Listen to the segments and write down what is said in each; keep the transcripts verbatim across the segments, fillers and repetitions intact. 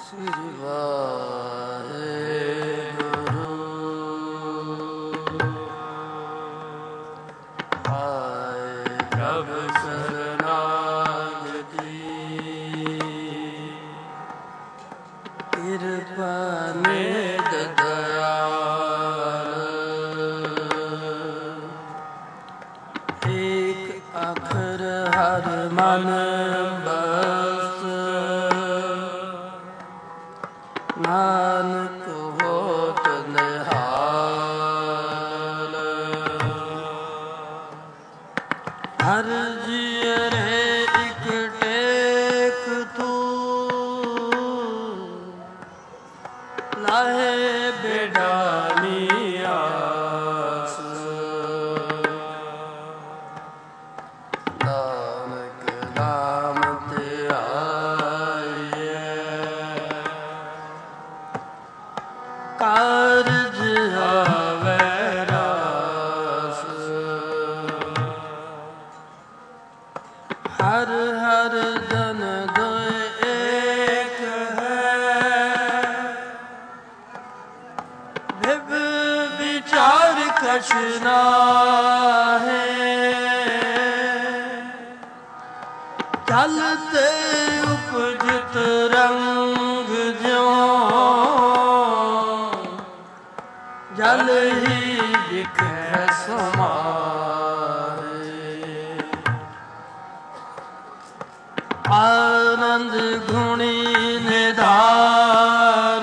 ਸ੍ਰੀ ਵਾਹਿਗੁਰੂ ਆਏ ਪ੍ਰਭ ਸਰਨਾਗਤੀ ਕਿਰਪਾ ਨਿਧ ਦਇਆਲ ਏਕ ਅੱਖਰ ਹਰ ਮਨ ਬਸ ਨਾਨਕ ਹੋਤ ਨਿਹਾਲ ਹਰ ਜੀਅ ਰੇ ਇਕ ਟੇਕ ਤੂੰ ਲਾਹੇ ਬੇਡਾਨੀ ਆਸ ਨਾਨਕ ਨਾਮ ਤੇ ਕਾਰਜ ਆਵੈ ਰਾਸ ਹਰ ਹਰ ਜਨ ਦੋਇ ਏਕ ਹੈ ਵਿਭ ਵਿਚਾਰ ਕਛ ਨਾਹਿ ਜਲ ਤੇ ਉਪਜਿਤ ਰੰਗ ਜਿਉ ਜਲ ਹੀ ਵਿਖੈ ਸਮਾਏ ਆਨੰਦ ਗੁਣੀ ਨਿਧਾਨ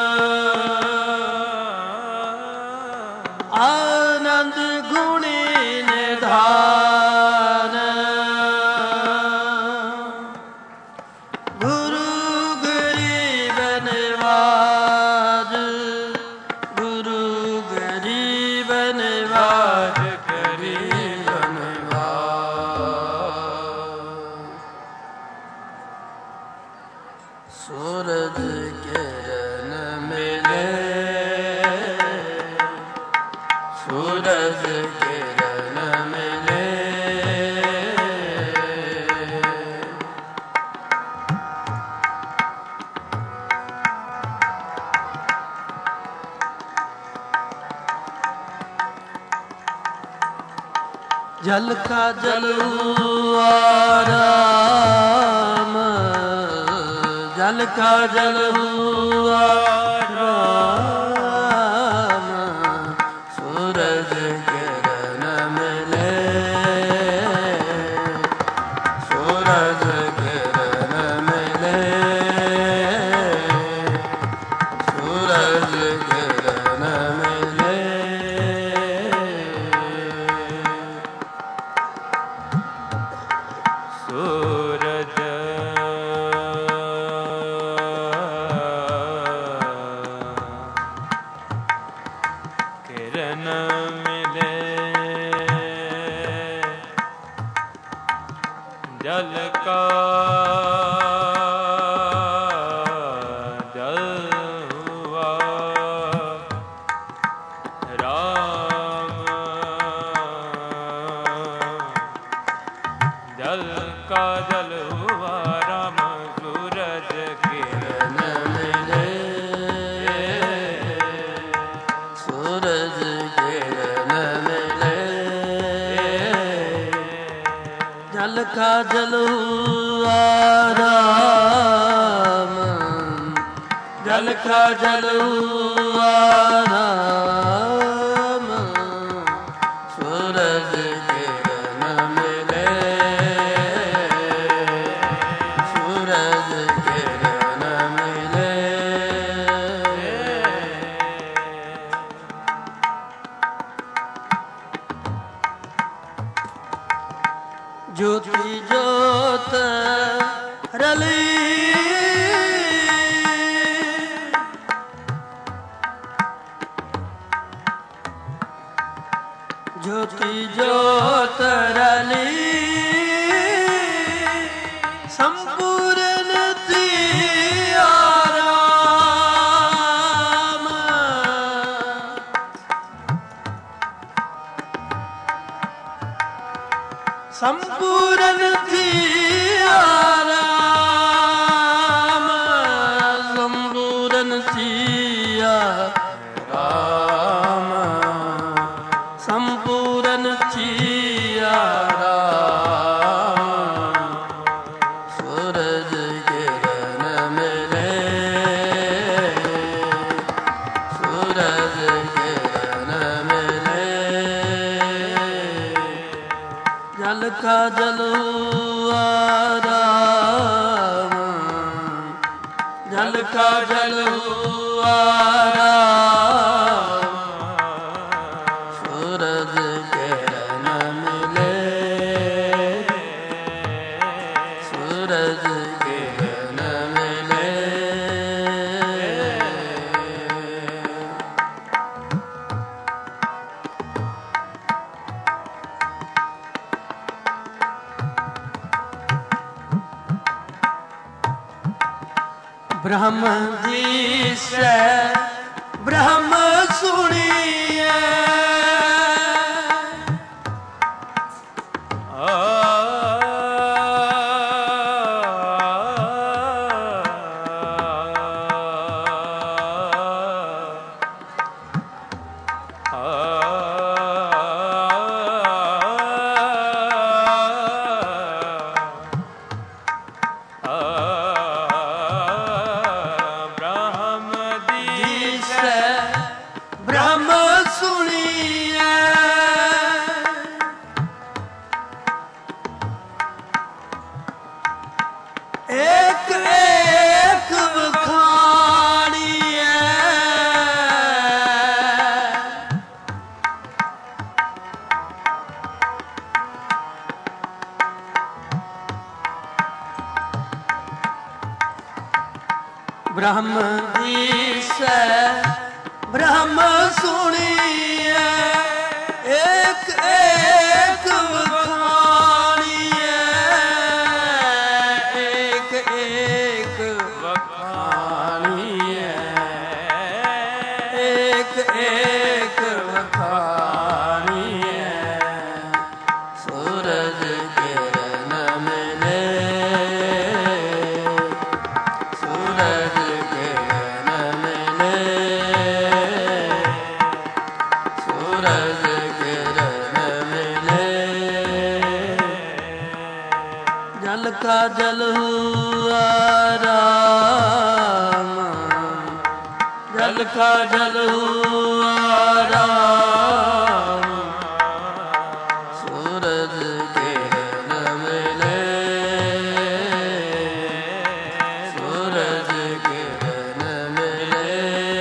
ਆਨੰਦ ਗੁਣੀ ਨਿਧਾਨ ਗੁਰੂ ਗਰੀਬ ਨਿਵਾਜ ਗੁਰੂ ਗਰੀਬ ਨਿਵਾਜ ਗਰੀਬ ਨਿਵਾਜ ਸੂਰਜ ਕਿਰਨ ਮਿਲੇ ਸੂਰਜ ਕਿਰਨ ਮਿਲੇ जल का जलवाराम जल का जलवाराम सूरज किरण मिले सूरज किरण मिले सूरज किरण मिले सूरज किरण मिले जल का जल हुआ राम जल का जल हुआ राम सूरज किरण मिले सूरज किरण मिले जल का जल हुआ राम जल का जल हुआ राम सूरज किरण मिले सूरज किरण मिले ज्योति ज्योत रली ज्योति ज्योत रली संपूर्ण आराम संपूर्ण थी आराम हुआ राम, जल का जल हुआ राम, सूरज किरण मिले, सूरज किरण मिले। ब्रह्म जी से ब्रह्म सुनिए, ब्रह्म जी से ब्रह्म सुनिए, एक एक वखानिए, एक एक वखानिए, एक एक वखानिए। सूरज किरण मिले, सूरज का जल हुआ राम, जल का जल हुआ राम, सूरज किरण मिले, सूरज किरण मिले।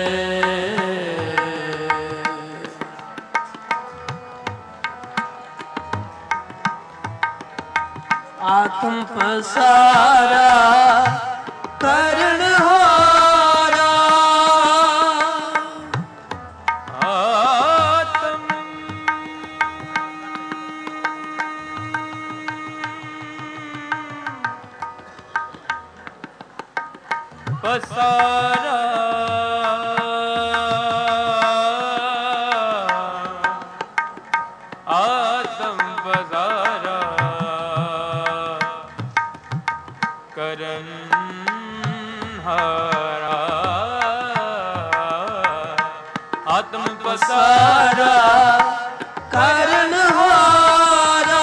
आत्म पसारा करण हारा, आत्म पसारा, आत्म पसारा करन हारा, आत्म पसारा करन हारा,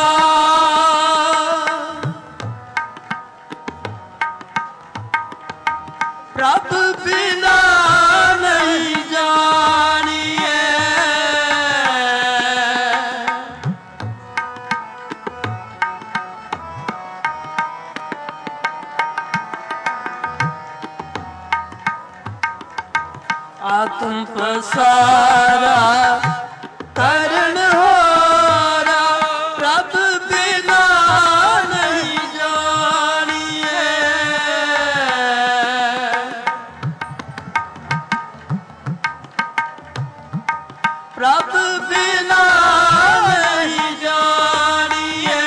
प्रभु बिना नहीं जानिए, आत्म पसारा करण हारा, प्रभु बिना नहीं जानिए, प्रभु बिना नहीं जानिए,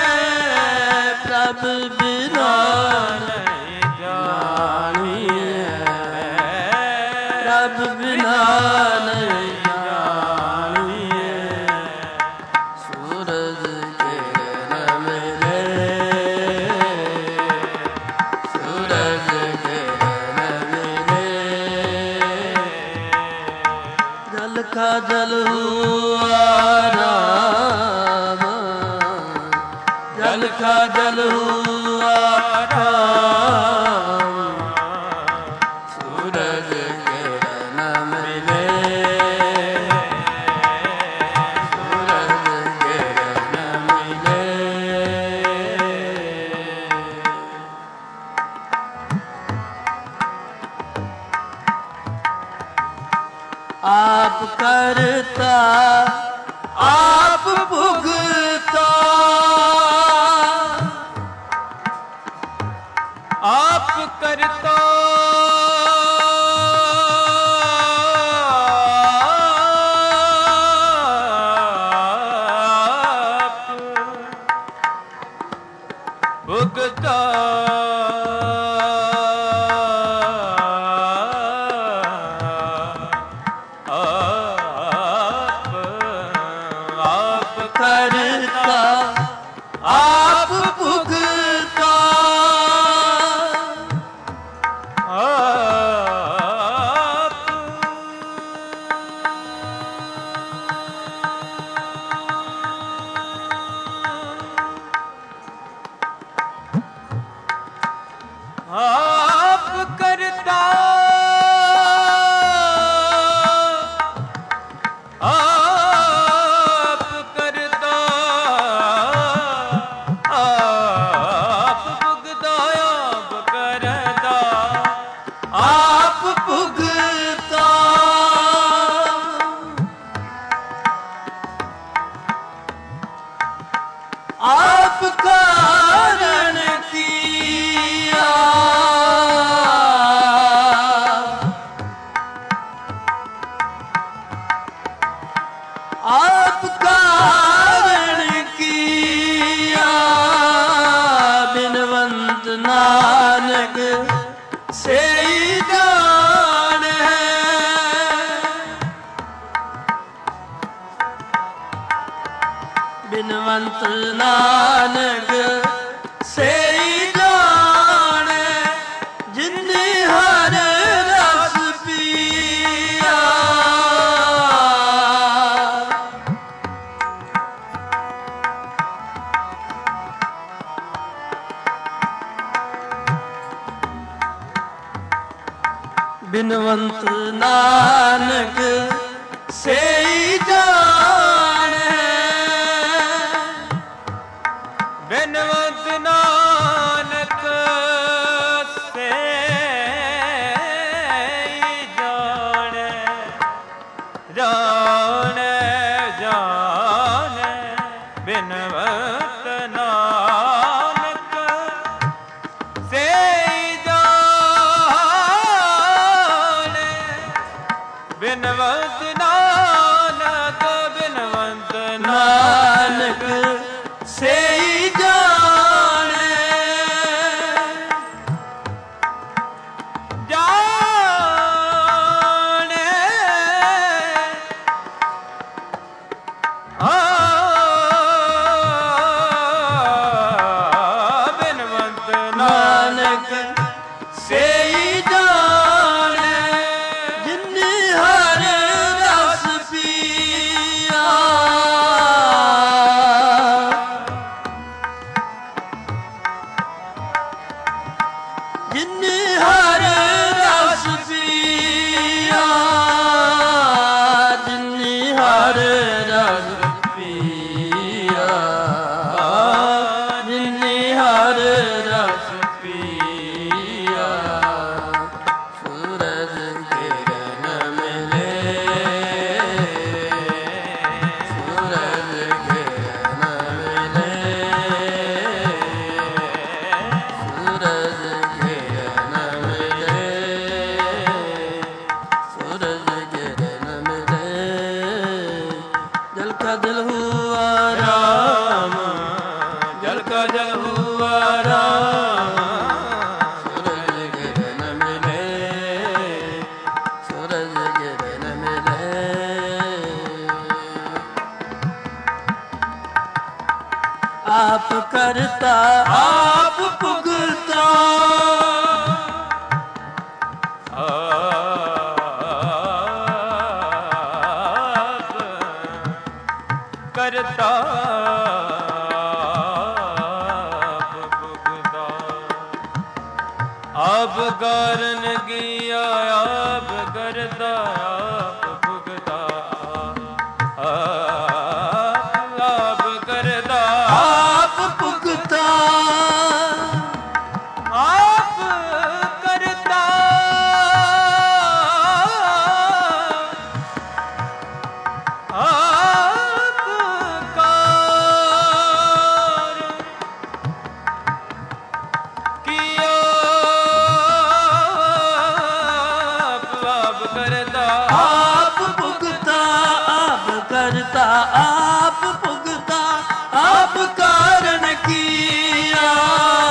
प्रभु बिना नहीं जानिए, प्रभु बिना नहीं जानिए। सूरज किरण मिले, सूरज किरण मिले, जल का जल हुआ राम, जल का जल हुआ राम, सूरज किरण मिले, सूरज किरण मिले, ਭੁਗਤਾ ਬਿਨਵੰਤ ਨਾਨਕ ਸੇਈ ਜਾਣੈ, ਜਿਨਿ ਹਰਿ ਰਸ ਪੀਆ। ਬਿਨਵੰਤ ਨਾਨਕ ਸੇਈ ਜਾਣੈ, ਬਿਨਵੰਤ ਨਾਨਕ ਸੇਈ ਜਾਣੈ, ਜਾਣੈ ਜਾਣੈ ਬਿਨਵੰਤ ਨਾਨਕ ਸੇਈ ਜਾਣੈ, ਬਿਨਵੰਤ ਨਾਨਕ ਬਿਨਵੰਤ ਨਾਨਕ ਸੇਈ ਜਾਣੈ, ਜਾਣੈ ਆ ਬਿਨਵੰਤ ਨਾਨਕ ਸੇਈ ਜਾਣੈ, ਜਿਨਿ ਹਰਿ ਰਸ ਪੀਆ। ਜਿਨਿ ਹਰਿ ਰਸ ਪੀਆ, ਜਿਨਿ ਹਰਿ ਰਸ ਪੀਆ, ਜਿਨਿ ਹਰਿ ਰਸ ਪੀਆ। ਸੂਰਜ ਕਿਰਨ ਮਿਲੇ, ਸੂਰਜ ਕਿਰਨ ਮਿਲੇ, ਸੂਰਜ ਕਿਰਨ ਮਿਲੇ, ਸੂਰਜ ਕਿਰਨ ਮਿਲੇ। ਜਲ ਕਾ ਜਲ ਹੁਆ ਰਾਮ, ਜਲ ਕਾ ਜਲ ਹੁਆ ਰਾਮ। ਸੂਰਜ ਕਿਰਨ ਮਿਲੇ, ਸੂਰਜ ਕਿਰਨ ਮਿਲੇ। ਆਪ ਕਰਤਾ ਆਪ ਭੁਗਤਾ, ਆਪ ਕਰਤਾ ਆਪ ਭੁਗਤਾ। ਆਪ ਕਾਰਨ ਕੀਆ ਆਪ ਕਰਤਾ ਆਪ ਭੁਗਤਾ, ਆਪ ਕਰਤਾ ਆਪ ਭੁਗਤਾ, ਆਪ ਕਰਤਾ ਆਪ ਕਾਰ ਕੀਆ, ਆਪ ਕਰਤਾ ਆਪ ਭੁਗਤਾ, ਆਪ ਕਰਤਾ ਆਪ ਭੁਗਤਾ, ਆਪ ਕਾਰਨ ਕੀਆ।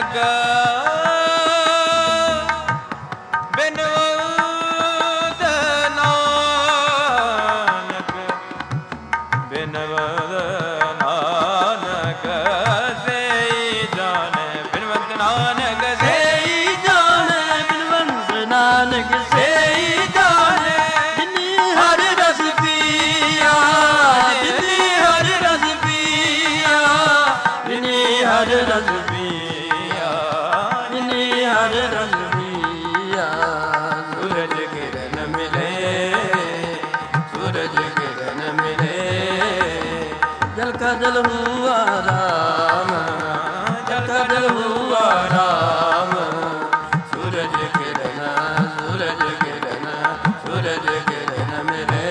ਜਲ ਹੁਆ ਰਾਮ, ਜਲ ਕਾ ਜਲ ਹੁਆ ਰਾਮ, ਸੂਰਜ ਕਿਰਨ, ਸੂਰਜ ਕਿਰਨ, ਸੂਰਜ ਕਿਰਨ ਮਿਲੇ,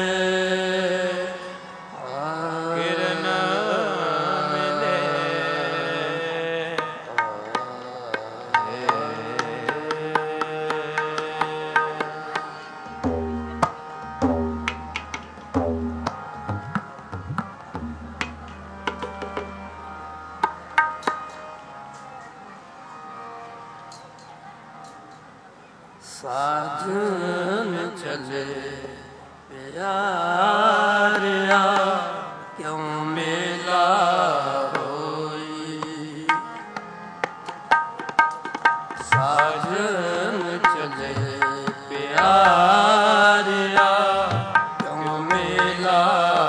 ਕਿਰਨ ਮਿਲੇ। ਸਾਜਨ ਚਲੇ ਪਿਆਰਿਆ, ਕਿਉਂ ਮੇਲਾ ਹੋਈ। ਸਾਜਨ ਚਲੇ ਪਿਆਰਿਆ, ਕਿਉਂ ਮੇਲਾ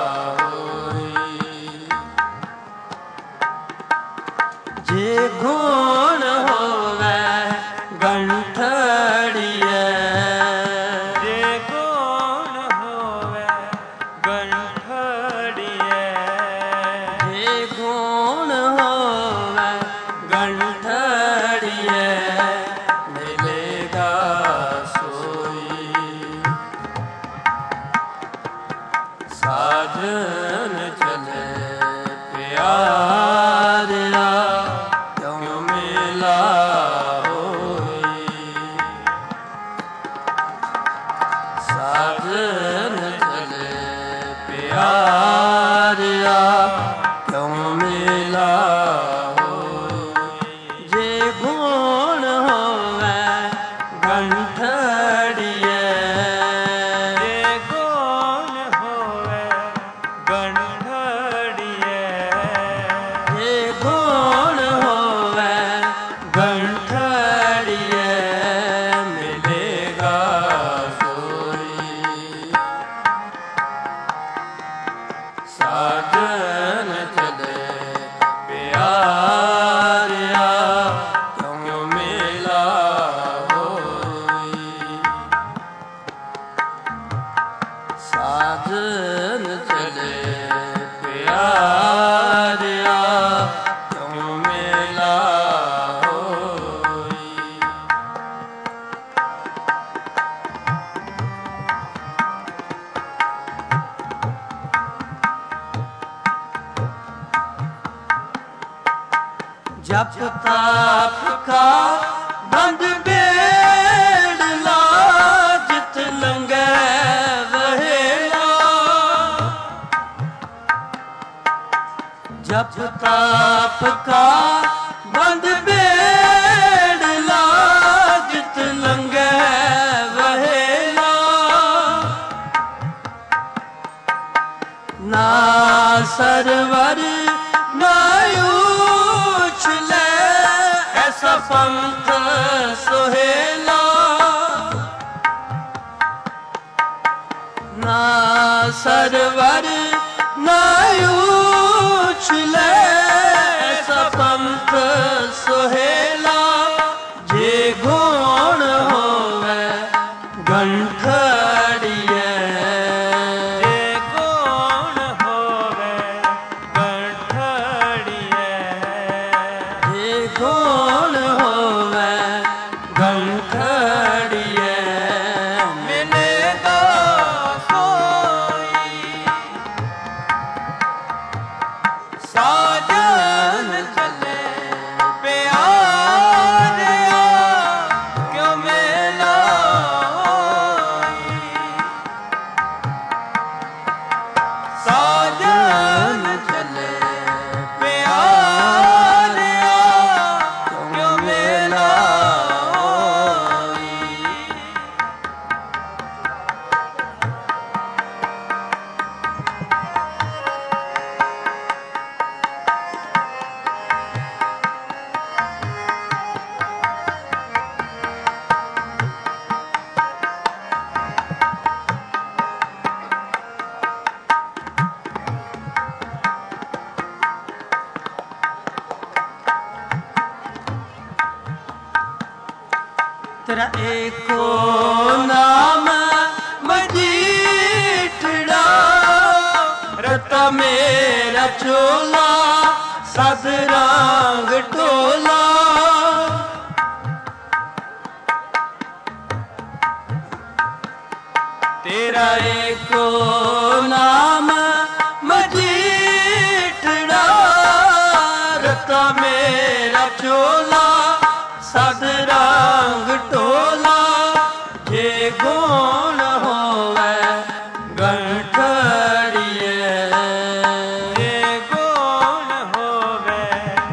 ਹੋਈ। ਜੇ ਗੁਣ ਹੋਵੇ ਗੰਠੜੀਏ, ਜੇ ਗੁਣ ਹੋਵੇ ਗੰਠੜੀਏ, ਜੇ ਗੁਣ ਹੋਵੇ ਗੰਠੜੀਏ, ਮਿਲੇਗਾ ਸੋਈ। ਸਾਜਨ ਚਲੇ ਪਿਆਰਿਆ, ਕਿਉਂ ਮੇਲਾ ਸਾਜਨ ਚਲੇ ਪਿਆਰਿਆ, ਕਿਉਂ ਮੇਲਾ ਹੋਈ। ਜੇ ਗੁਣ ਹੋਵੇ ਗੰਠੜੀਏ, ਜੇ ਗੁਣ ਹੋਵੇ ਗੰਠੜੀਏ, ਜੇ ਗੁਣ ਹੋਵੇ ਗੰਠੜੀਏ, ਮਿਲੇਗਾ ਸਾਜਨ ਚਲੇ ਪਿਆਰਿਆ, ਕਿਉਂ ਮੇਲਾ ਹੋਈ। ਸਾਜਨ ਚਲੇ ਪਿਆਰਿਆ, ਕਿਉਂ ਮੇਲਾ ਹੋਈ। ਜਪ ਤਾਪ ਕਾ ਬੰਦ ਬੇੜਲਾ, ਜਿਤ ਲੰਘੈ ਵਹੇਲਾ। ਜਪ ਤਾਪ ਕਾ ਬੰਦ ਬੇੜਲਾ, ਜਿਤ ਲੰਘੈ ਵਹੇਲਾ। ਨਾ ਸਰਵਰ ਨਾ ਉਛਲੇ, ਐਸਾ ਪੰਥ ਸੁਹੇਲਾ। ਨਾ ਸਰਵਰ ਨਾ ਉਛਲੇ, ਐਸਾ ਪੰਥ ਸੁਹੇਲਾ। ਜੇ ਗੁਣ ਹੋਵੇ ਗੰਠੜੀਏ, ਜੇ ਗੁਣ ਹੋਵੇ ਗੰਠੜੀਏ, ਜੇ ਗੁਣ ਹੋਵੇ ਗੰਠੜੀਏ, ਮਿਲੇਗਾ ਸੋਈ। ਸਾਜਨ ਚਲੇ ਪਿਆਰਿਆ, ਕਿਉਂ ਮੇਲਾ ਹੋਈ। ਸਾਜਨ ਚਲੇ ਪਿਆਰਿਆ, ਕਿਉਂ तेरा एको नाम मजीठड़ा, रता मेरा चोला सद रंग टोला। तेरा एको नाम मजीठड़ा, रता मेरा चोला सद रंग टोला। जे गुण होवे गंठड़िए, जे गुण होवे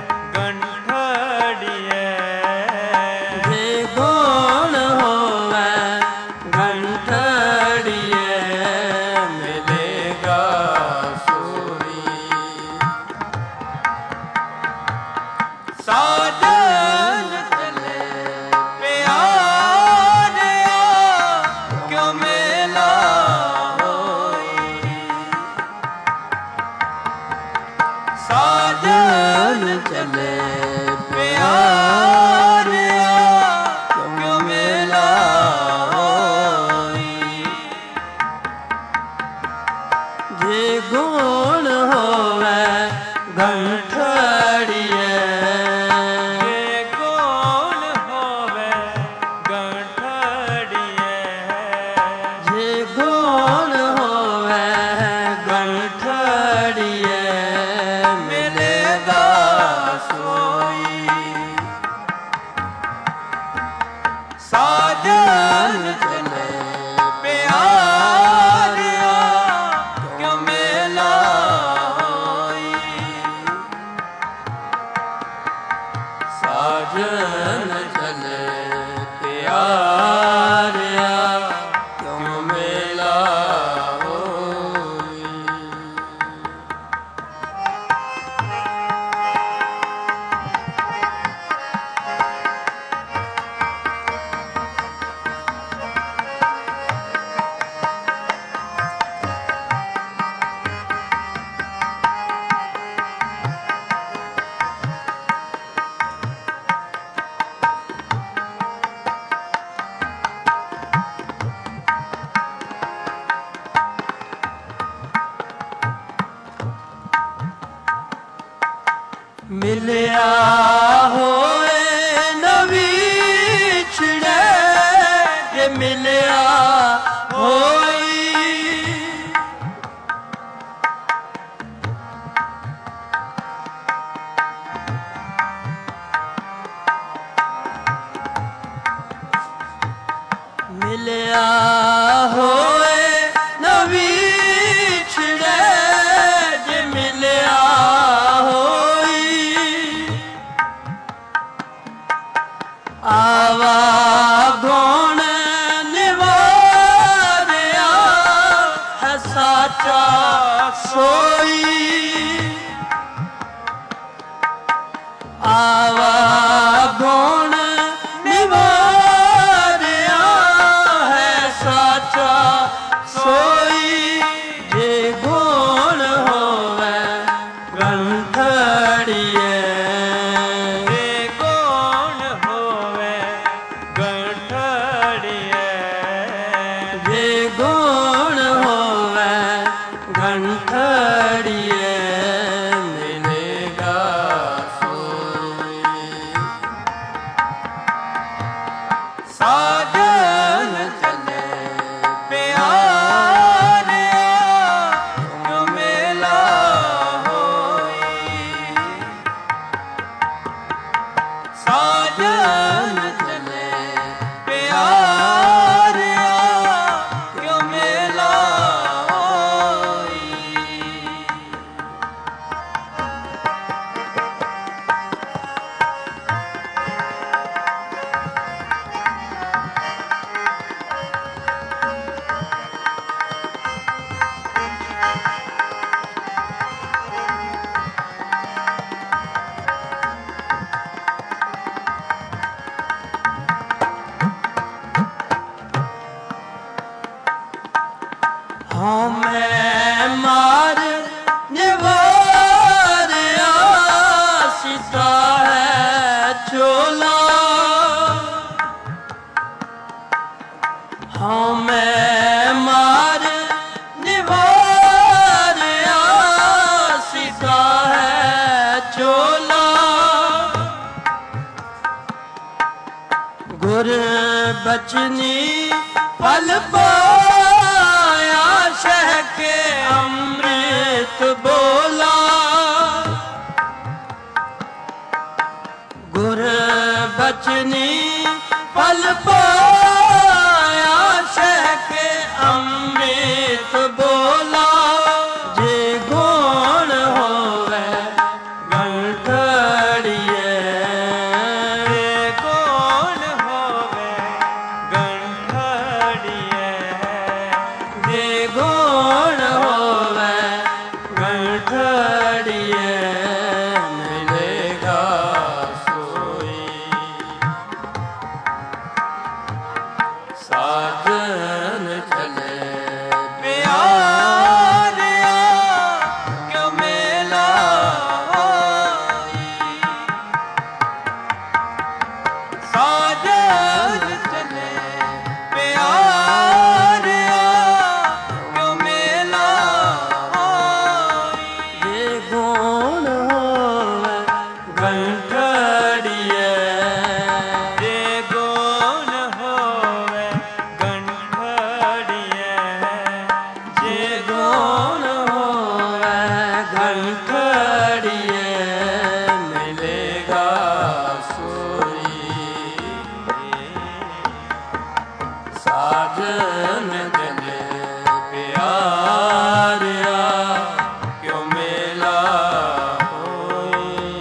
गंठड़िए, जे गुण होवे गंठड़िए, मिलेगा सोई। साजन चले प्यारिया, क्यों मेला होई। साजन चले प्यारिया, क्यों मेला होई। जे गुण होवे गंठड़िए, जे गुण होवे गंठड़िए, जे गुण होवे गंठड़िए, मिलेगा सोई। साजन चले प्यारिया, क्यों मेला होई। साजन चले प्यारिया, क्यों मेला होई। मिलिया होए नवीछड़े, जे मिलिया होई। मिलिया होए नवीछड़े, जे मिलिया आवा गुण निवारिया, है साचा सोई। आवा गुण निवारिया, है साचा सोई। जे गुण होवे गंठड़िए, गुण होवे गंठड़िए, मिलेगा सोई। साजन चले प्यारिया, क्यों मेला होई। साजन चले प्यारिया, क्यों मेला होई। हमें मार निवारिया, सीता है चोला। बचनी फल पाया शह के अमृत बोला गुर बचनी फल पाया शह के अमृत बोला जे गुण होवे गंठड़िए जे गुण होवे गंठड़िए जे गुण होवे गंठड़िए मिलेगा साजन चले प्यारिया क्यों मेला होई साजन चले प्यारिया क्यों मेला होई ये गुण होवे गंठड़िए ये गुण होवे गंठड़िए जे गुण होवे गंठड़िए मिलेगा सोई साजन गले प्यारिया क्यों मेला होई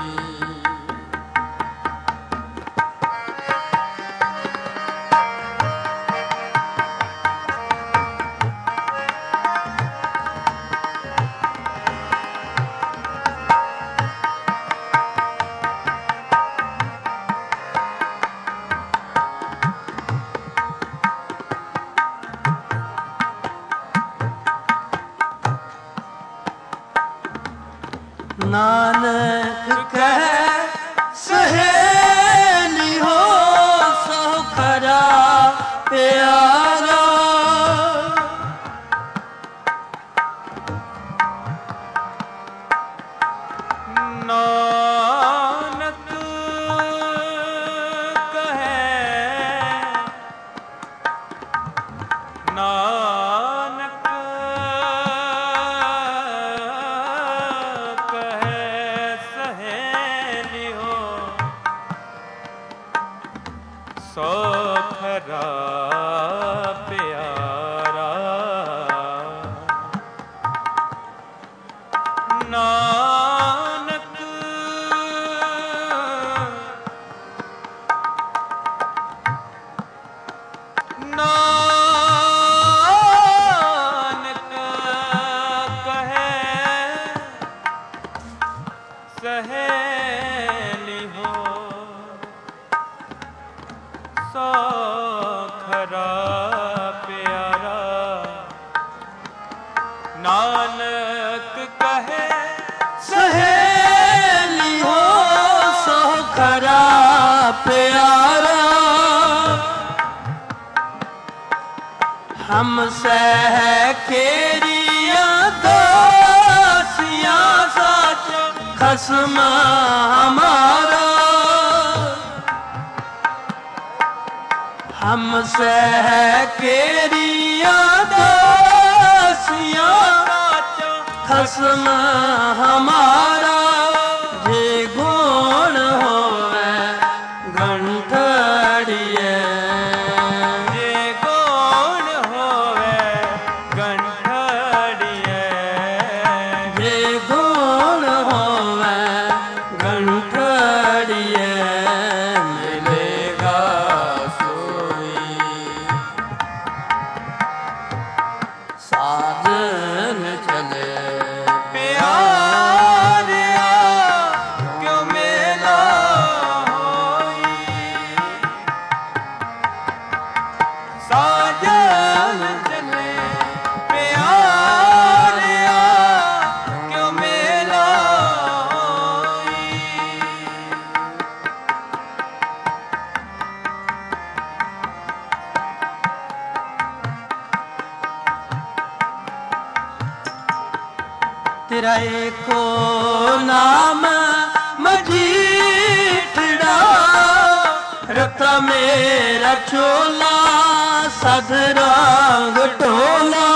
नानक कह सहेली हो सो खरा प्यारा नानक कहे नानक सो खरा प्यारा नानक नानक कहे सहेली हो सो खरा प्यारा नानक कहे सहेली हो सो खरा प्यारा हम सह केरिया दासियां साच खसम हमारा हम सह केरिया दासियां खसम हमारा जे गुण होवे गंठड़िए जे गुण होवे गंठड़िए जे गुण होवे गंठड़िए मिलेगा साजन चले प्यारिया क्यों मेला होई साजन चले प्यारिया क्यों मेला होई तेरा एको नाम मजीठड़ा रत ਰਤਾ ਮੇਰਾ ਚੋਲਾ ਸਦ ਰੰਗ ਢੋਲਾ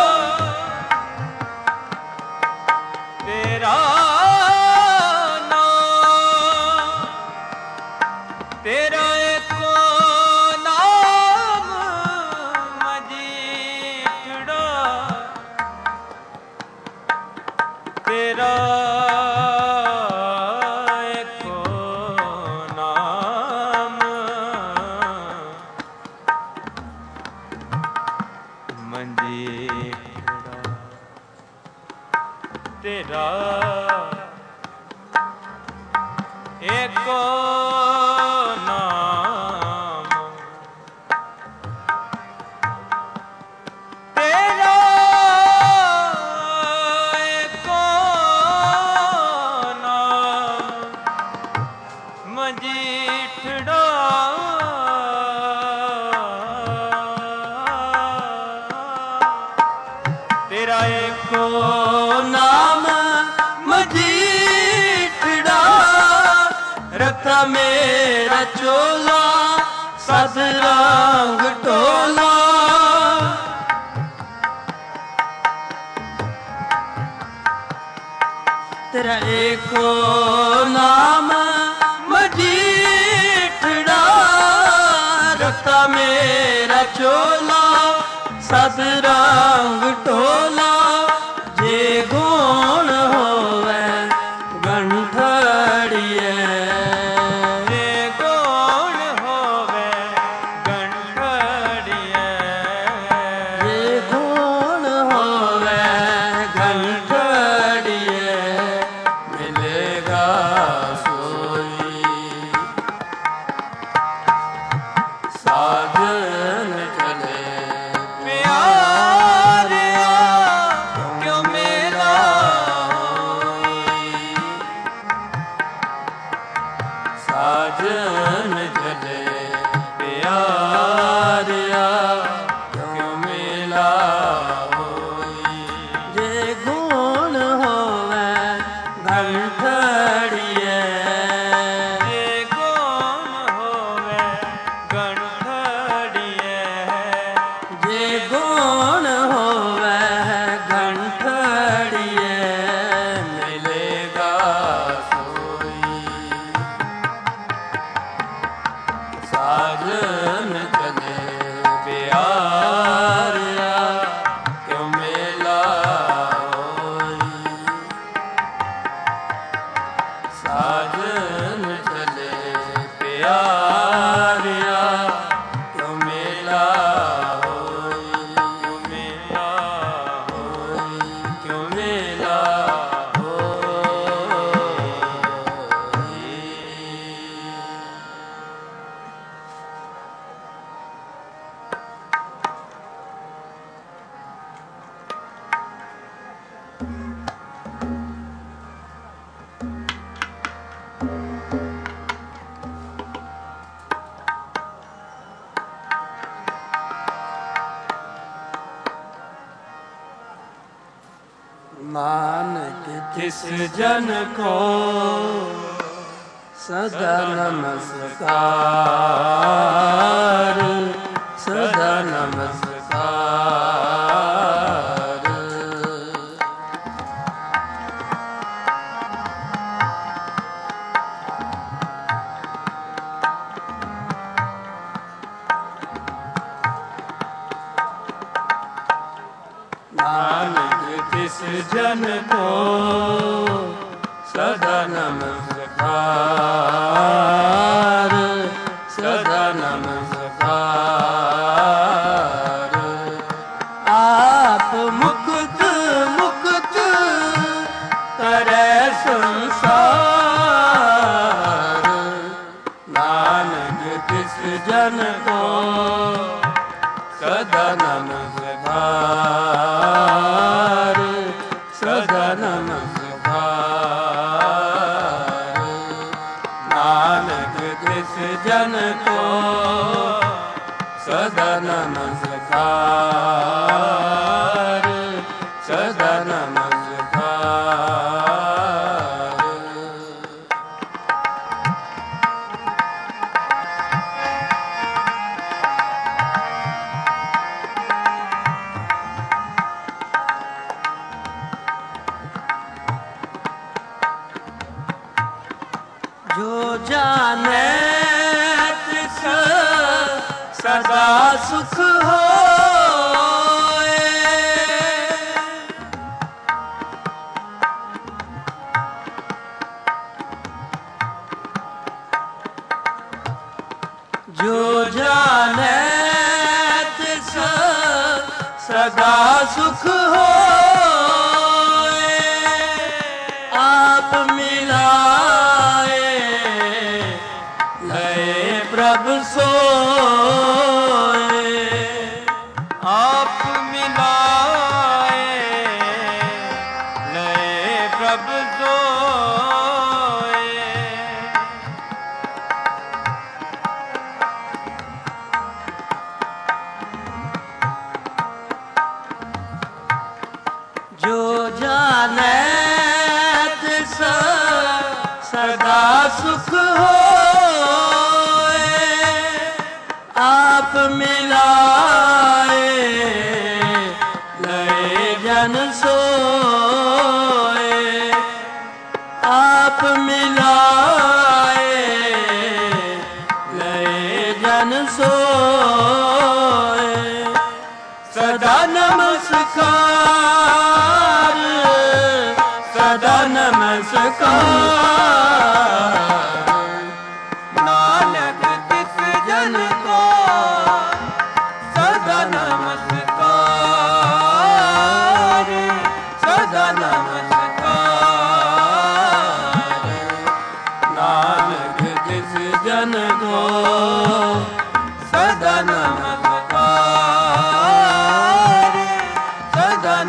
ਤੇਰਾ ਨਾਮ ਤੇਰਾ ਏਕੋ ਨਾਮ ਮਜੀਠੜਾ ਤੇਰਾ ਤੇਰਾ ਏਕੋ ਨਾਮ ਤੇਰਾ ਏਕੋ ਨਾਮ ਮਜੀਠੜਾ ਤੇਰਾ ਏਕੋ ਨਾਮ ਮਜੀਠੜਾ ਰਤਾ ਮੇਰਾ ਚੋਲਾ ਸਦ ਰੰਗ ਢੋਲਾ ਤੇਰਾ ਏਕੋ ਨਾਮ ਮਜੀਠੜਾ ਰਤਾ ਮੇਰਾ ਚੋਲਾ ਸਦ ਰੰਗ ਢੋਲਾ ਜੇ ਗੁਣ ਹੋਵੇ ਗੰਠੜੀਏ ਜੇ ਗੁਣ ਹੋਵੇ ਗੰਠੜੀਏ ਜੇ ਗੁਣ ਹੋਵੇ ਗੰਠੜੀਏ ਮਿਲੇਗਾ ਸੋਈ ਸਾਜਨ ਚਲੇ ਸਾਜਨ ਚਲੇ ਪਿਆਰਿਆ ਕਿਉਂ ਮਿਲਾ ਹੋਈ ਜੇ ਗੁਣ ਹੋਵੇ ਗੰਠੜੀਏ ਜੇ ਗੁਣ ਹੋਵੇ ਗੰਠੜੀਏ ਜੇ ਗੁਣ ਹੋਵੇ ਗੰਠੜੀਏ ਮਿਲੇਗਾ ਸਾਜਨ ਚਲੇ ਪਿਆਰਿਆ ਕਿਉਂ ਮੇਲਾ ਹੋਈ ਸਾਜਨ ਚਲੇ ਪਿਆਰਿਆ ਕਿਉਂ ਮੇਲਾ ਹੋਈ ਕਿਉਂ ਮੇਲਾ ਹੋਈ ਕਿਉਂ ਮੇਲਾ नानक जिस जन को सदा नमस्कार सदा नमस्कार नानक जिस जन को सदा नमस्कार सदा नमस्कार आप मुक्त मुक्त करे संसार नानक जिस जन को सदा नमस्कार सदा नमस्कार नानक जिस जन को सदा नमस्कार सदा नमस्कार जाने तिस सदा सुख हो जो जाने तिस सदा सुख हो आप मिलाए गए प्रभु सोए आप मिलाए गए प्रभु सोए जो जाने तिस सदा सुख हो आप मिलाए गए जन सोए आप मिलाए गए जन सोए सदा नमस्कार सदा नमस्कार नानक तिस जन को सदा नमस्कार सदा नमस्कार नानक तिस जन को सदा नमस्कार सदा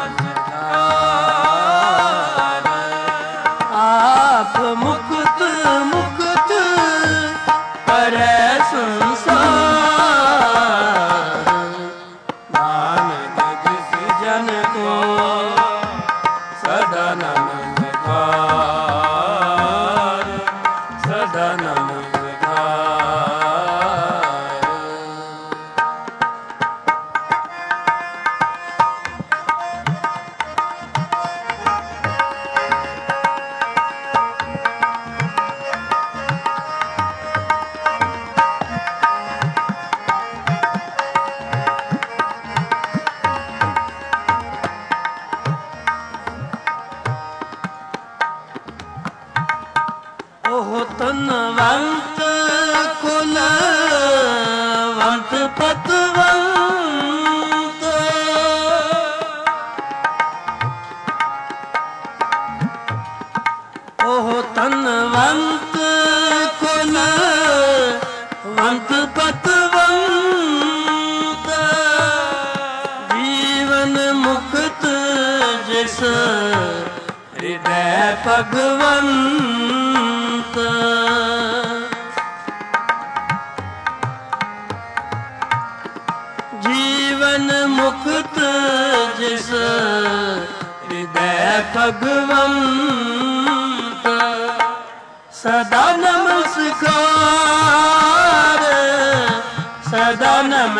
नमस्कार आप मुक्त मुक्त करे संसार नानक जिस जन को सदा नमस्कार सदा नमस्कार ओह तनवंत कुलवंत पतवंत ओह तनवंत कुलवंत पतवंत जीवन मुक्त जिस हृदय भगवंत जीवन मुक्त जिस हृदय भगवंत सदा नमस्कार सदा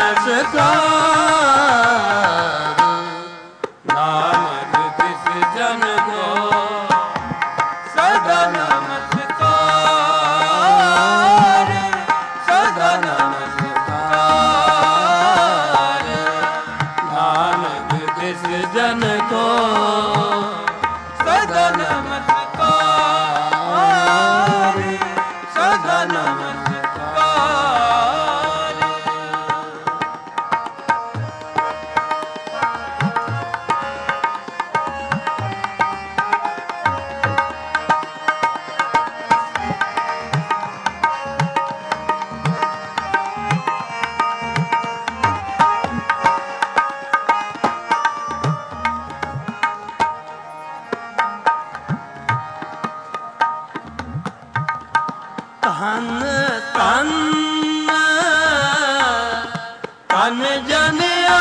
नमस्कार नानक तिस जन को सदा नमस्कार सदा नमस्कार नानक तिस जन को सदा नमस्कार सदा नमस्कार धन तन तन जन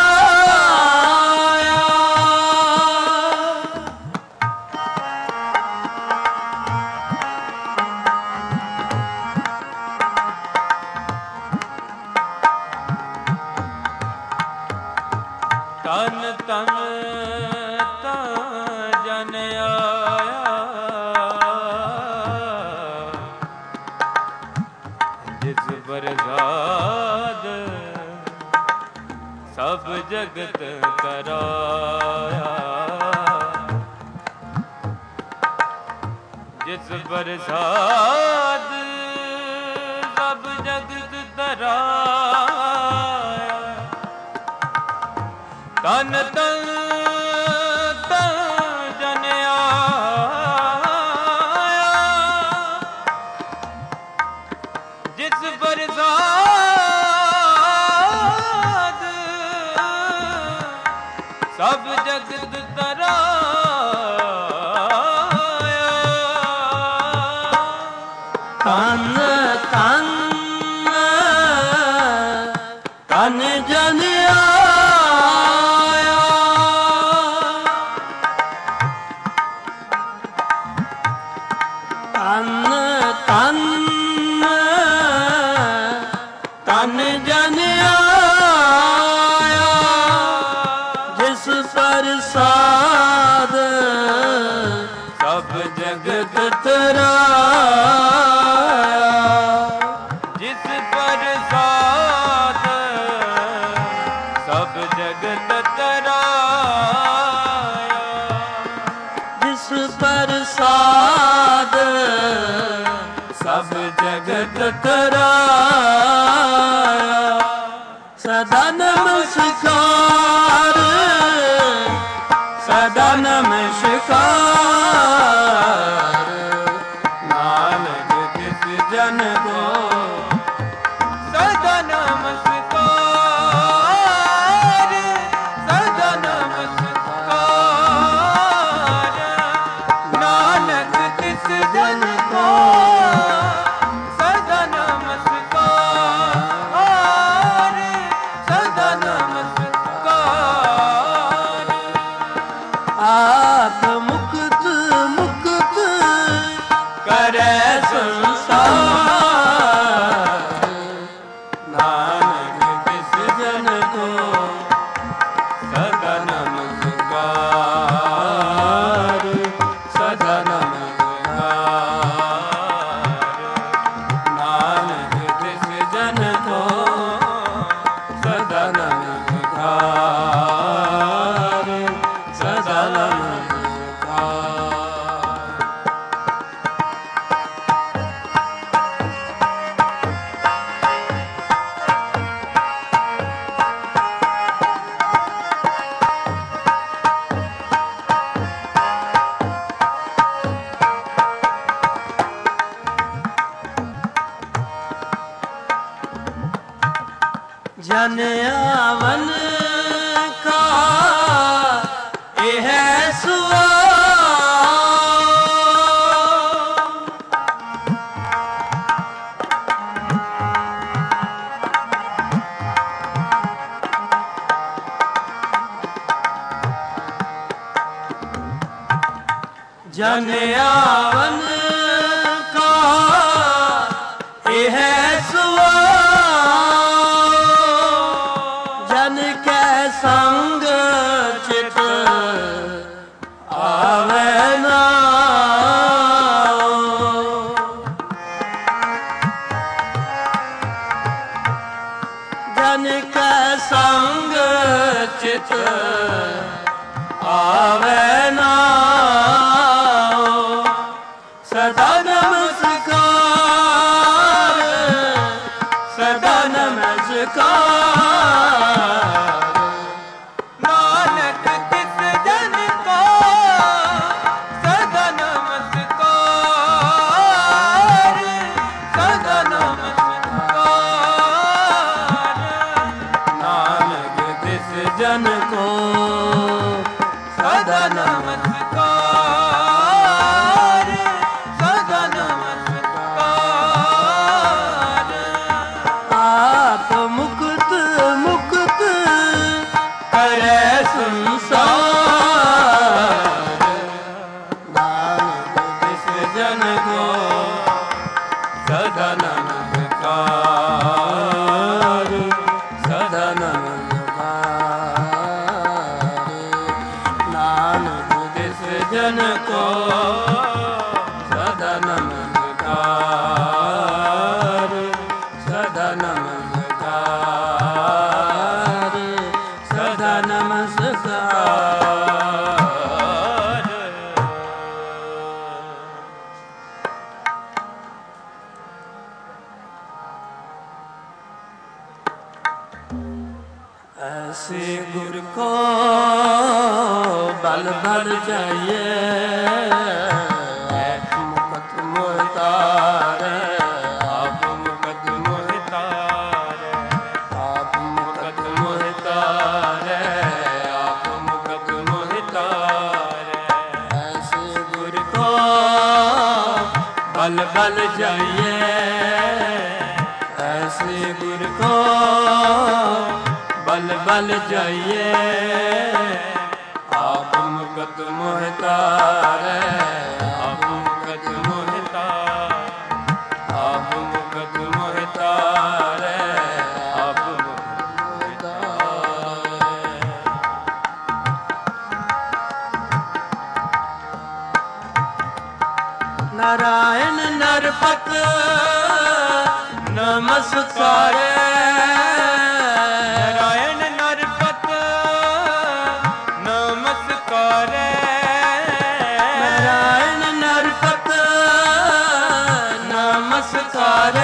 आया तन तन जन आया ਪ੍ਰਸਾਦ ਸਭ ਜਗਤ ਤਰਾਇਆ। ਜਿਸ ਪ੍ਰਸਾਦ ਸਭ ਜਗਤ ਤਰਾਇਆ। ਤਨ ਤਨ ਤਨ ਜਨ ਆਇਆ। ਜਿਸ ਪ੍ਰਸਾਦ ਸਭ ਜਗਤ ਤਰਾਇਆ। ਤਨ ਤਨ ਤਨ ਜਨ ਆਇਆ। ਤਨ ਤਨ ਤਨ ਜਨ ਆਇਆ। ਜਿਸ ਪ੍ਰਸਾਦ ਸਭ ਜਗਤ ਤਰਾਇਆ। ਜਿਸ ਪ੍ਰਸਾਦ ਸਭ ਜਗਤ ਤਰਾਇਆ। ਜਿਸ ਪ੍ਰਸਾਦ ਸਭ ਜਗਤ ਤਰਾਇਆ। ਸਦਾ ਨਮਸਕਾਰ ਸਦਾ ਨਮਸਕਾਰ। ਨਾਨਕ ਤਿਸ ਜਨ ਕੋ ਸਦਾ ਨਮਸਕਾਰ ਸਦਾ ਨਮਸਕਾਰ। ਨਾਨਕ ਤਿਸ ਜਨ ਕੋ ਸਦਾ ਨਮਸਕਾਰ ਸਦਾ ਨਮਸਕਾਰ। ਆਪ ਮੁਕਤ ਮੁਕਤ ਕਰੈ ਸੰਸਾਰ। ਨਾਨਕ ਤਿਸ ਜਨ ਕੋ ਸਦਾ ਨਮਸਕਾਰ ਸਦਾ ਨਮਸਕਾਰ। ਨਾਨਕ ਤਿਸ ਜਨ ਕੋ ਸਦਾ ਨਮਸਕਾਰ ਸਦਾ ਨਮਸਕਾਰ। ਜਨ ਆਵਨ ਕਾ ਇਹ ਸੁਆਲ। ਜਨ ਆਵਨ ਕਾ ਇਹ ਸੁਆਲ। ਜਨ ਕੈ ਸੰਗ ਚਿਤ ਆਵੈ ਨਾਉ। ਜਨ ਕੈ ਸੰਗ ਚਿਤ ਆਵੈ ਨਾਉ। ਸਦਾ ਨਮਸਕਾਰ ਸਦਾ ਨਮਸਕਾਰ। ਨਾਨਕ ਤਿਸ ਜਨ ਕੋ ਸਦਾ ਨਮਸਕਾਰ ਸਦਾ ਨਮਸਕਾਰ। ਨਾਨਕ ਤਿਸ ਜਨ ਕੋ ਸਦਾ ਨਮਸਕਾਰ ਸਦਾ ਨਮਸਕਾਰ। ਆਪ ਮੁਕਤ ਮੁਕਤ ਕਰੈ ਸੰਸਾਰ। ਨਾਨਕ ਤਿਸ ਜਨ ਕੋ ਸਦਾ ਨਮਸਕਾਰ ਸਦਾ ਨਮਸਕਾਰ। ਨਾਨਕ ਤਿਸ ਜਨ ਕੋ ਸਦਾ ਨਮਸਕਾਰ ਸਦਾ ऐसे गुर को बल बल जाइए मुकत मोहतारे आप मुकत मोहतारे आप मुकत मोहतारे आप मुकत मोहतारे ऐसे गुर को बल बल जाइए ऐसे गुर को बल बल जाइए आप मुकत मोहतारे आप मुकत मोहतारे आप मुकत मोहतारे आप मुकत नारायण नरपत नमस्कारे नारायण नरपत नमस्कारे नारायण नरपत नमस्कारे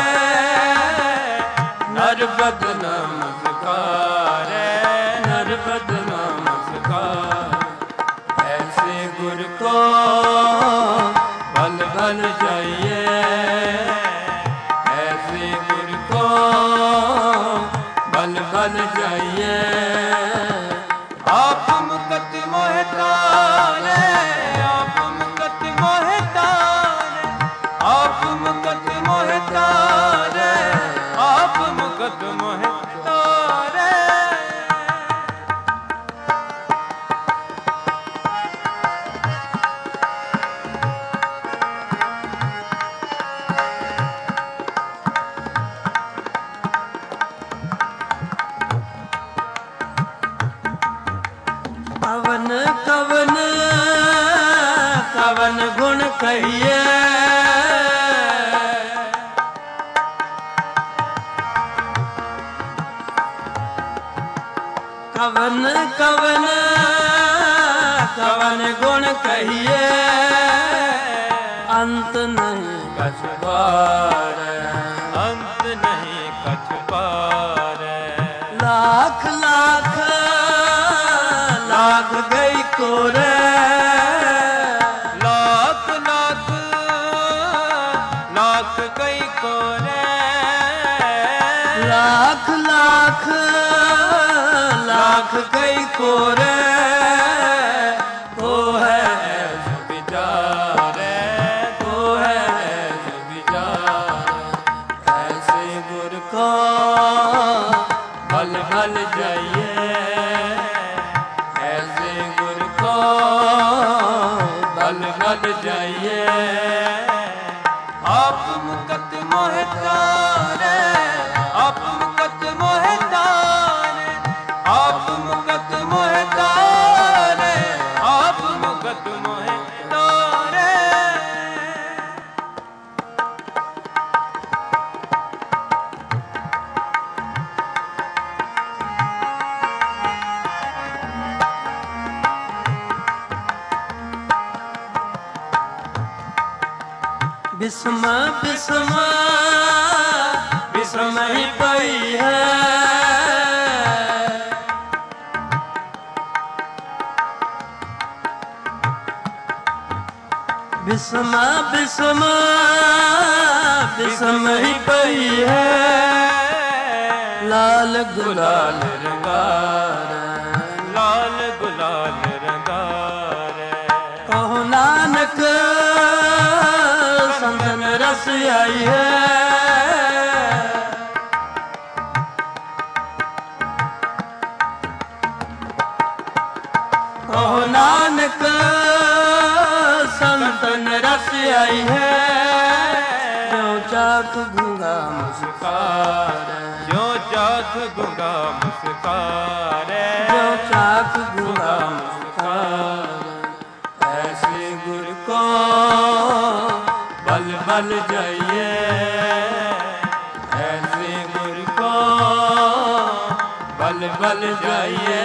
नरपत नमस्कारे नरपत नमस्कार ऐसे गुर को बल बल जाइए ऐसे गुर को बल बल जाइए आप मुकत मोहतारे आप मुकत मोहतारे आप मुकत मोहतारे आप मुकत मोहतारे कवन कवन कवन गुण कहिए कवन कवन कवन गुण कहिए अंत नहीं कछ पार अंत नहीं कछ पार लाख लाख लाख गई कोरे लाख लाख लाख कई कोरे लाख लाख लाख गई कोरे ओ है विचारे ओ है विचार ऐसे गुर को बल बल जाइए ऐसे गुर को बल बल जाइए आप मुकत मोहतारे आप मुकत मोहतारे आप मुकत मोहतारे आप मुकत मोहतारे बिस्म बिस्म बिस्म ही पई है बिस्म बिस्म बिस्म ही पई है लाल गुलाल रंगार लाल गुलाल रंगार कहो नानक संतन रस आई है कहो नानक संतन रस आई है जो चाक गूंगा मुस्कान जो चाक गूंगा मुस्कान जो चाक गूंगा मुस्कान ऐसे गुर को बल बल जाइए ऐसे गुर को बल बल जाइए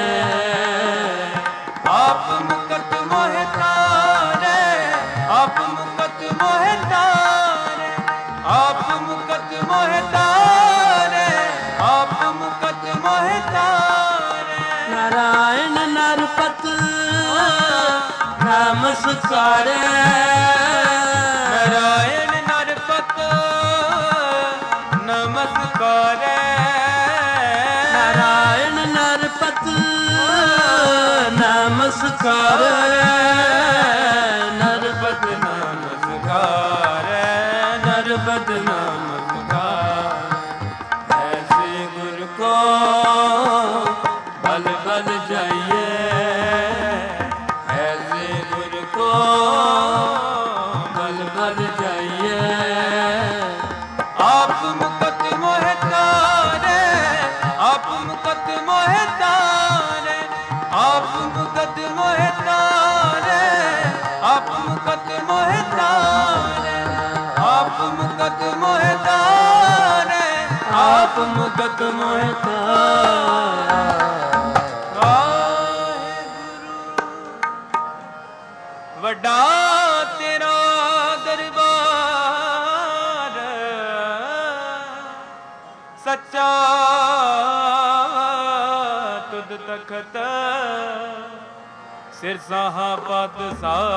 आप मुकत मोहतारे आप मुकत मोहतारे आप मुकत मोहतारे आप मुकत मोहतारे ਨਮਸਕਾਰੈ। ਨਾਰਾਇਣ ਨਰਪਤ ਨਮਸਕਾਰੈ। ਨਾਰਾਇਣ ਨਰਪਤ ਨਮਸਕਾਰੈ। ਨਰਪਤ ਨਮਸਕਾਰੈ। ਨਰਪਤ ਨਮਸਕਾਰ। ਐਸੇ ਗੁਰ ਕੋ ਬਲ ਬਲ ਜਾਈਏ। ਐਸੇ ਗੁਰ ਕੋ ਬਲ ਬਲ ਜਾਈਏ। ਆਪ ਮੁਕਤ ਮੋਹਿ ਤਾਰੇ। ਆਪ ਮੁਕਤ ਮੋਹਿ ਤਾਰੇ। ਆਪ ਮੁਕਤ ਮੋਹਿ ਤਾਰੇ। ਆਪ ਮੁਕਤ ਮੋਹਿ ਤਾਰੇ। ਆਪ ਮੁਕਤ ਮੋਹਿ ਤਾਰੇ। ਆਪ ਮੁਕਤ ਮੋਹਿ ਤਾਰੇ। ਵੱਡਾ ਤੇਰਾ ਦਰਬਾਰ ਸੱਚਾ ਤੁਧ ਤਖਤ ਸਿਰ ਸਾਹਾ ਪਾਤਸ਼ਾਹ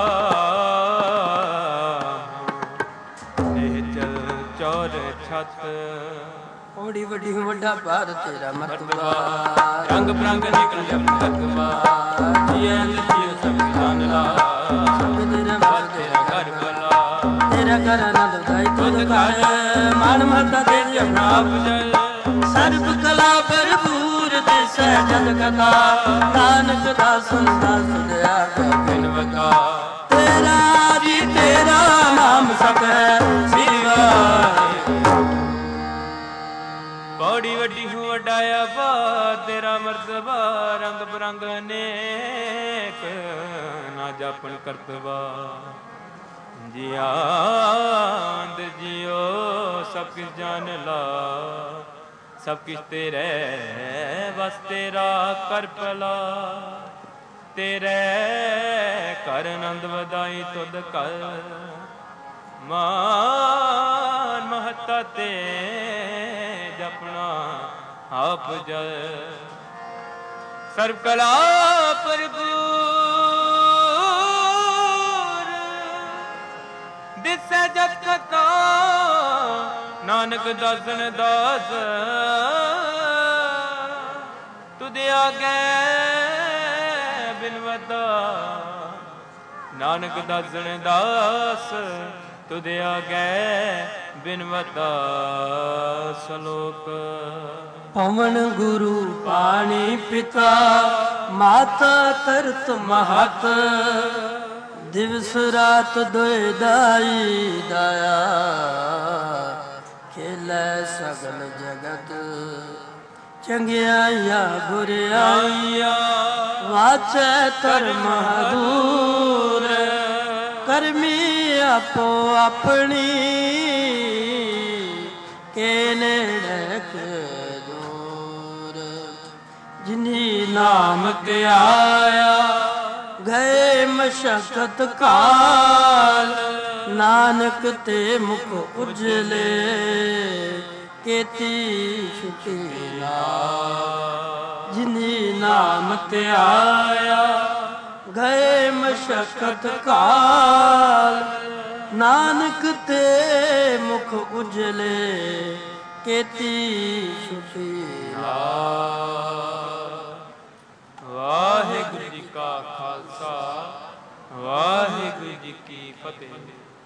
ਇਹ ਚਲ ਚੌਰ ਛਤ। ਓੜੀ ਵੱਡੀ ਵੱਡਾ ਭਾਰ ਤੇਰਾ ਮਰਤਬਾ। ਰੰਗ ਬਰੰਗ ਨਿਕਲ ਜਪ ਕਰਵਾ। ਜੀਐ ਜੀਐ ਸਭ ਜਾਨ ਲਾ। ਤੇਰਾ ਬਸ ਤੇਰਾ ਘਰ ਬਲਾ। ਤੇਰਾ ਘਰ ਆਨੰਦ ਦਾਈ ਤੁਧ ਘਰ। ਮਾਨ ਮਹਤਾ ਦੇ ਜਪਨਾ ਜਲ ਸਰਬ ਕਲਾ ਭਰਪੂਰ ਦਿਸੈ ਜਗ ਕਥਾ। ਨਾਨਕ ਦਾਸਨ ਦਾਸ ਦਇਆ ਬਿਨ ਵਕਾ। ਤੇਰਾ ਜੀ ਤੇਰਾ ਨਾਮ ਸਭ ਹੈ ਸਿਵਾ। ਬੜੀ ਵੱਡੀ ਹੂੰ ਵਡਾਇਆ ਬਾ ਤੇਰਾ ਮਰਤਬਾ। ਰੰਗ ਬਰੰਗ ਅਨੇਕ ਨਾ ਜਾਪਣ ਕਰਤਵਾ। ਜਿਆਂਦ ਜਿਉ ਸਭ ਕਿਛ ਜਾਣ ਲਾ। ਸਭ ਕਿਛ ਤੇਰੇ ਬਸ ਤੇਰਾ ਕਰ ਭਲਾ। ਤੇਰੇ ਕਰ ਆਨੰਦ ਵਧਾਈ ਤੁਧ ਕਰ। ਮਾਨ ਮਹੱਤਾ ਤੇ ਜਪਣਾ ਆਪ ਜਲ। ਸਰਬ ਕਲਾ ਭਰਪੂਰ ਦਿਸੈ ਜਗ ਕਥਾ। ਨਾਨਕ ਦਾਸਨ ਦਾਸ ਤੁਧ ਆਗੇ ਬਿਨਵਤਾ। ਨਾਨਕ ਦਾਸਨ ਦਾਸ ਤੁਧ ਆਗੇ ਬਿਨਵਤਾ। ਸ਼ਲੋਕ। ਪਵਨ ਗੁਰੂ ਪਾਣੀ ਪਿਤਾ ਮਾਤਾ ਤਰਤ ਮਹਤ। ਦਿਵਸ ਰਾਤ ਦੁਇ ਦਾਈ ਦਇਆ। ਖੇਲੇ ਸਗਲ ਜਗਤ ਚੰਗਿਆਈਆ ਬੁਰਿਆਈਆ। ਵਾਚੈ ਧਰਮ ਦੂਰ ਕਰਮੀ ਆਪੋ ਆਪਣੀ। ਕੇ ਨੇੜੇ ਕੇ ਦੂਰ ਜਿਨੀ ਨਾਮ ਧਿਆਇਆ। ਗਏ ਮਸ਼ਕਤ ਕਾਲ ਨਾਨਕ ਤੇ ਮੁਖ ਉਜਲੇ। ਕੇਤੀ ਛੁਟੀ ਨਾਲ ਜਿਨੀ ਨਾਮ ਧਿਆਇਆ। ਗਏ ਮਸ਼ਕਤ ਕਾਲ ਨਾਨਕ ਤੇ ਮੁਖ ਉਜਲੇ। ਕੇਤੀ ਛੁਟੀ ਵਾਹਿਗੁਰੂ ਜੀ ਕਾ ਖਾਲਸਾ ਵਾਹਿਗੁਰੂ ਜੀ ਕੀ ਫਤਿਹ।